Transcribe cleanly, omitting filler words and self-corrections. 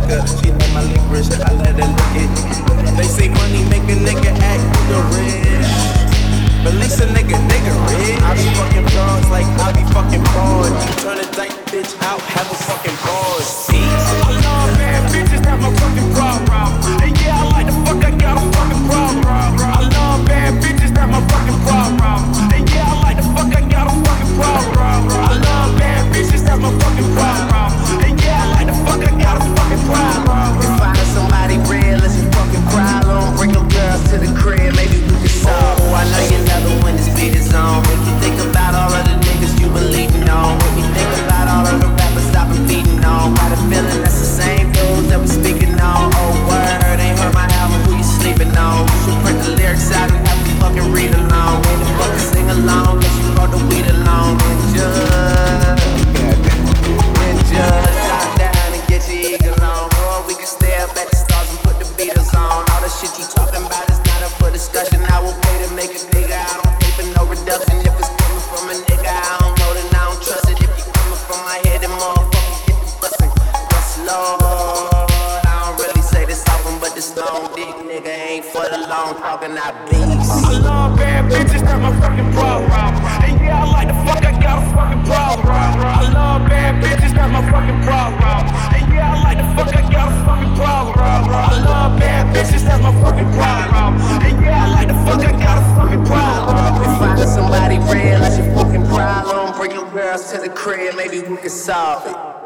liquor. She like my licorice, I let her lick it. They say money make a nigga act rich, but at least a nigga rich. I be fucking bras like I be fucking bored. Turn a dyke bitch out, have a fucking pause. I love bad bitches, that's my fucking problem. And yeah, I like the fuck, I got a fucking problem. I love bad bitches, that's my fucking problem. And yeah, I like the fuck, I got a fucking problem. I love bad bitches, that's my fucking problem. And yeah, I like the fuck, I got a fucking problem. If finding somebody real is your fucking problem, bring them girls to the crib, maybe we can solve. Oh, I know you love it when this beat is on. Make you think about all of the niggas you believing on. Make me think about all of the rappers I've been beating on. Got a feeling that's the same dudes that we speaking on. Oh, word, ain't heard my album, who you sleeping on? You should print the lyrics out and have to fucking read along. Ain't the fucking sing along, let you brought the weed along. Ninja, drop down and get your eagle on. Or we can stay up at the stars and put the Beatles on. All the shit you talking about is not up for discussion. I will pay to make a nigga, I don't pay for no reduction. If it's coming from a nigga, I don't know, then I don't trust it. If you coming from my head, then motherfucker get the bustin'. Yes, Lord, I don't really say this often, but this long dick nigga ain't for the long talking, I beast. I love bad bitches, that's my fucking problem. And yeah, I like the fuck, I got a fucking problem. I love bad bitches, that's my fucking problem. And yeah, I like the fuck, I got a fucking problem. I love bad bitches, that's my fucking problem. And yeah, I like the fuck, I got a fucking problem. If finding somebody real is your fucking problem, bring your girls to the crib, maybe we can solve it.